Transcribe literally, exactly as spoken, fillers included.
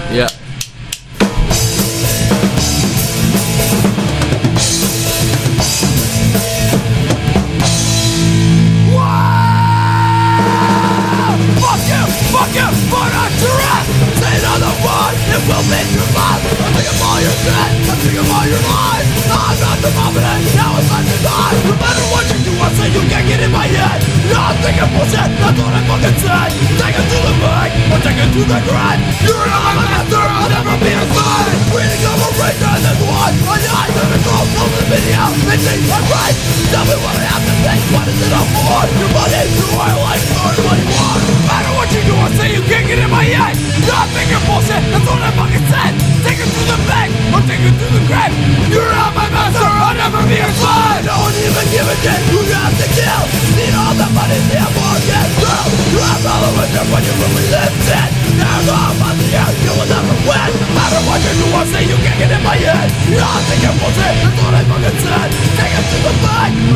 Yeah. Fuck you, fuck you, for not your ass. Say another word, it will make your life. I'm sick of all your shit, I'm sick of all your lies. I'm not the confident, now it's time to die. No matter what you do, I say you can't get in my head. No, I'm thinking bullshit, that's what I fucking said. Take it to the bank, or take it to the grind. You're not my master, I'll never be a son. Reading of a razor, and then what? I die, let me go, go to the video, and think I'm right. Tell me what I have to think, what is it all for? Your money, your oil, like, or what you want. No matter what you do, I say you can't get in my head. No, I'm thinking bullshit, that's what I fucking said. Take it to the bank, or take it to the grave. You're not my master, I'll never be a son. No one even give a shit, who you have to kill. Need all the money, see how far it gets through. You have followers, they're when you really live it. Never about the end, you will never win. No matter what you do, I say you can't get in my head. You're not thinking bullshit, that's what I fucking said. Take it to the bank,